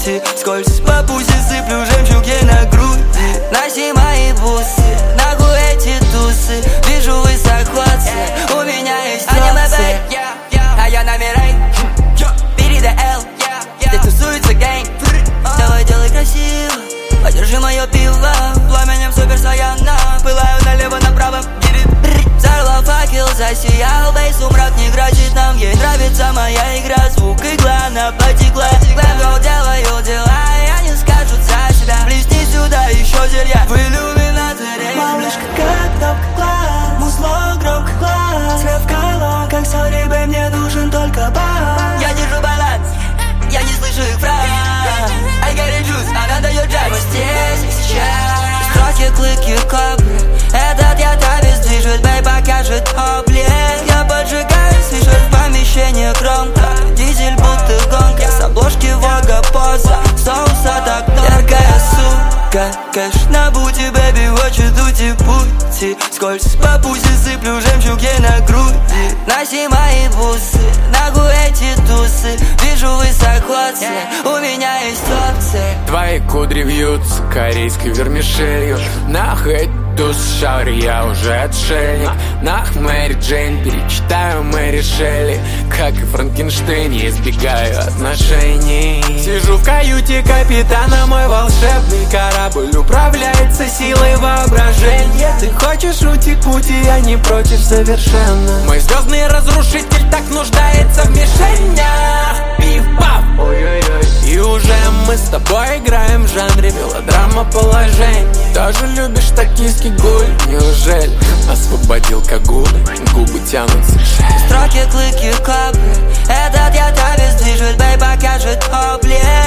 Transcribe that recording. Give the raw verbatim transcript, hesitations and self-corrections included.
пути. Скользь по пузе, сыплю жемчуги на груди. Носи мои бусы, нахуй эти тусы. Вижу высоко цель, у меня есть цель. А я на Мирей, бери до Л. Здесь тусуется гэнг. Давай делай красиво, подержи мое пиво. Пламенем супер саяна, пылаю налево-направо. Взорвал факел, засиял бейс, сумрак не грозит нам. Ей нравится моя игра, звук игла, она потекла. Глэм делаю дела, и они скажут за себя. Плесни сюда еще зелья в иллюминаторе. Малышка, как топка глаз, музло, громко глаз. Свет в колонках, сори, бэй, мне нужен только бас. Я держу баланс, я не слышу их фраз. I got a juice, она дает джаз. Мы здесь и сейчас. Строки, клыки, капли. Этот я тавис движет, бэй, покажет облик. Я поджигаю, слышишь, в помещении громко. Дизель будто гонка, с обложки Вога поза. Соус от окна, яркая сука. Кэш на бути, бэби, хочет уйти пути. Скользь по пузе, сыплю жемчуги на груди. Носи мои бусы, нахуй эти тусы. Вижу высоко цель, у меня есть опции. Твои кудри вьются корейской вермишелью. Нахуй туз, шаури, я уже отшельник. Нах, Мэри Джейн, перечитаю Мэри Шелли. Как и Франкенштейн, я избегаю отношений. Сижу в каюте капитана, мой волшебный корабль управляется силой воображения. Ты хочешь ути-пути, я не против совершенно. Мой звездный разрушитель так нуждается в мишенях. Пиф-паф, ой-ой-ой. И уже мы с тобой играем в жанре мелодрама положения. Тоже любишь токийский гуль? Неужели освободил кагулы? Губы тянутся к шее. Строки, клыки, капли. Этот я тавис движет, бэй, покажет облик.